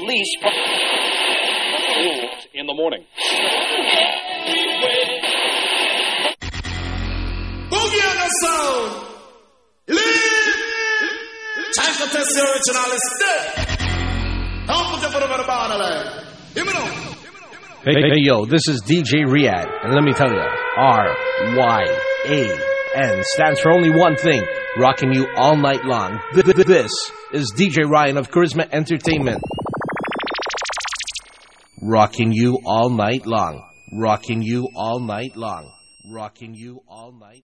police. In the morning. Boogie on the sound. Live. Time to test the original is dead. Don't put your foot over the borderline. Give me now. Hey, yo, this is DJ Riyadh, and let me tell you, R-Y-A-N stands for only one thing, rocking you all night long. This is DJ Ryan of Charisma Entertainment. Rocking you all night long. Rocking you all night long. Rocking you all night.